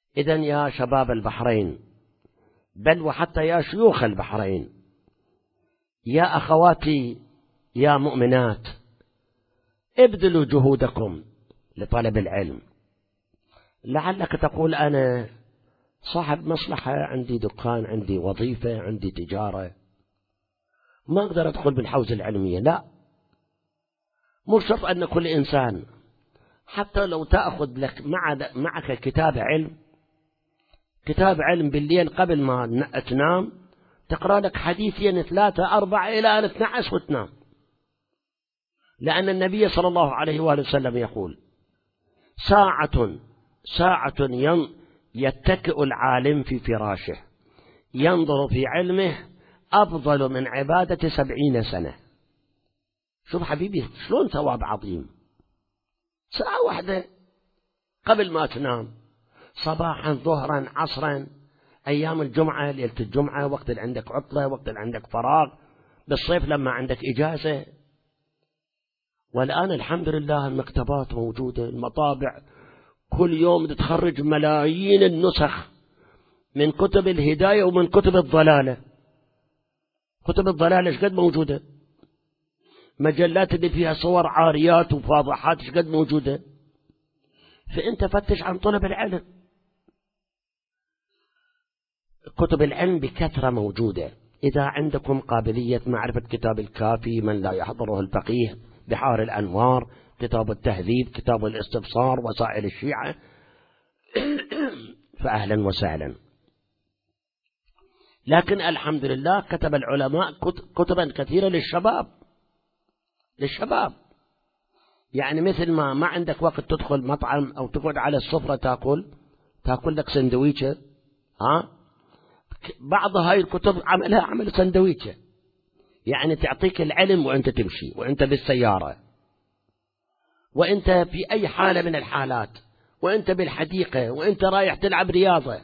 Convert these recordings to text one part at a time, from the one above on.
إذن يا شباب البحرين، بل وحتى يا شيوخ البحرين، يا أخواتي يا مؤمنات، ابذلوا جهودكم لطلب العلم. لعلك تقول أنا صاحب مصلحة، عندي دكان، عندي وظيفة، عندي تجارة، ما أقدر أدخل بالحوزة العلمية. لا، مو شرط أن كل إنسان، حتى لو تأخذ لك معك كتاب علم بالليل قبل ما تنام، تقرأ لك حديثين 3 4 إلى 12 وتنام. لأن النبي صلى الله عليه وآله وسلم يقول: ساعة يتكئ العالم في فراشه ينظر في علمه أفضل من عبادة 70 سنة. شوف حبيبي شلون ثواب عظيم. ساعة واحدة قبل ما تنام، صباحا ظهرا عصرا، أيام الجمعة، ليلة الجمعة، وقت اللي عندك عطلة، وقت اللي عندك فراغ، بالصيف لما عندك إجازة. والآن الحمد لله المكتبات موجودة، المطابع كل يوم تخرج ملايين النسخ من كتب الهداية ومن كتب الضلالة. كتب الضلالة ايش قد موجودة؟ مجلات اللي فيها صور عاريات وفاضحات ايش قد موجودة؟ فأنت فتش عن طلب العلم. كتب العلم بكثرة موجودة. إذا عندكم قابلية معرفة كتاب الكافي من لا يحضره الفقيه، بحار الأنوار، كتاب التهذيب، كتاب الاستبصار، وسائل الشيعة، فأهلا وسهلا. لكن الحمد لله كتب العلماء كتبا كثيرة للشباب. يعني مثل ما عندك وقت تدخل مطعم أو تقعد على السفرة تاكل لك سندويشة، بعض هاي الكتب عملها عمل سندويشة، يعني تعطيك العلم وأنت تمشي، وأنت بالسيارة، وأنت في أي حالة من الحالات، وأنت بالحديقة، وأنت رايح تلعب رياضة.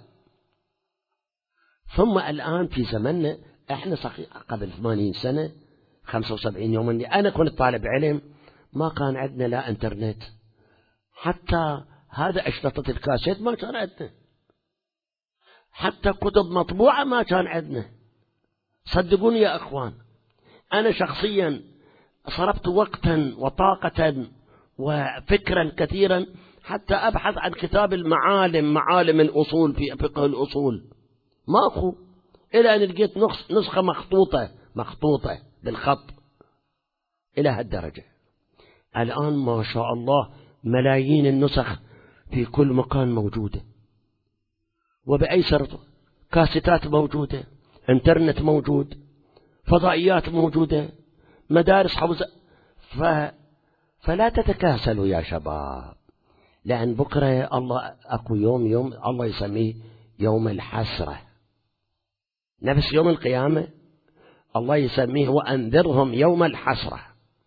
ثم الآن في زمننا احنا قبل 80 سنة 75 يوما أنا كنت طالب علم، ما كان عندنا لا انترنت، حتى هذا أشرطة الكاسيت ما كان عندنا، حتى كتب مطبوعة ما كان عندنا. صدقوني يا أخوان، أنا شخصيا صرفت وقتا وطاقة وفكرا كثيرا حتى أبحث عن كتاب معالم الأصول في فقه الأصول، ماكو، إلى أن لقيت نسخة مخطوطة بالخط إلى هالدرجة. الآن ما شاء الله ملايين النسخ في كل مكان موجودة، وبأيسر كاسيتات موجودة، انترنت موجود، فضائيات موجودة، مدارس حوزة. فلا تتكاسلوا يا شباب، لأن بكرة الله أكو يوم الله يسميه يوم الحسرة، نفس يوم القيامة الله يسميه وأنذرهم يوم الحسرة.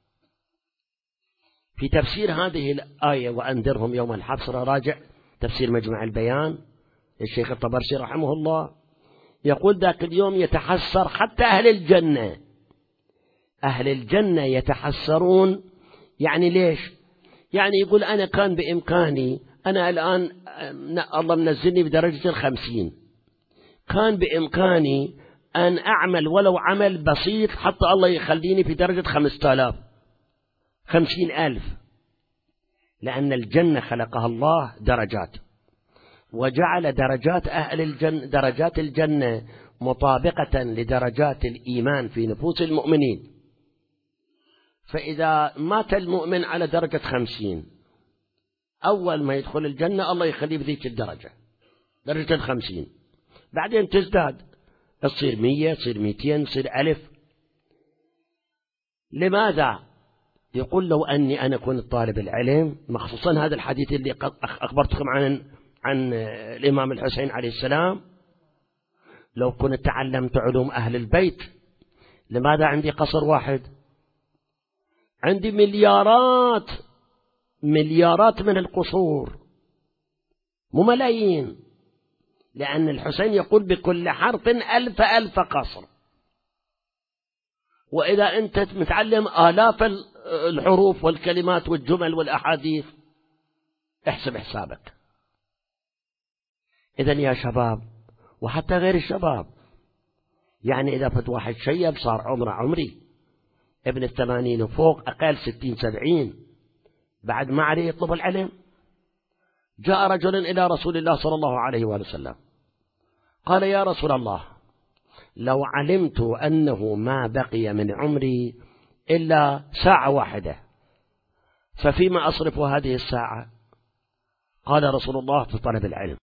في تفسير هذه الآية وأنذرهم يوم الحسرة راجع تفسير مجمع البيان الشيخ الطبرسي رحمه الله، يقول ذاك اليوم يتحسر حتى أهل الجنة يتحسرون. يعني ليش؟ يعني يقول أنا كان بإمكاني، أنا الآن الله منزلني بدرجة 50، كان بإمكاني أن أعمل ولو عمل بسيط حتى الله يخليني في درجة 50,000 50,000، لأن الجنة خلقها الله درجات، وجعل درجات الجنة مطابقة لدرجات الإيمان في نفوس المؤمنين. فإذا مات المؤمن على درجة 50، أول ما يدخل الجنة الله يخليه بذيك الدرجة، درجة 50، بعدين تزداد، تصير 100، تصير 200، تصير 1000. لماذا؟ يقول لو أني أنا كنت طالب العلم، مخصوصا هذا الحديث اللي أخبرتكم عن الإمام الحسين عليه السلام، لو كنت تعلمت علوم أهل البيت، لماذا عندي قصر واحد؟ عندي مليارات من القصور، مو ملايين، لأن الحسين يقول بكل حرف 1000 قصر. وإذا أنت متعلم آلاف الحروف والكلمات والجمل والأحاديث، احسب حسابك. إذن يا شباب وحتى غير الشباب، يعني إذا فت واحد شيب صار عمره عمري ابن 80 وفوق، أقل 60 70، بعد ما عليه يطلب العلم. جاء رجل إلى رسول الله صلى الله عليه وسلم قال: يا رسول الله، لو علمت أنه ما بقي من عمري إلا ساعة واحدة ففيما أصرف هذه الساعة؟ قال رسول الله: في طلب العلم.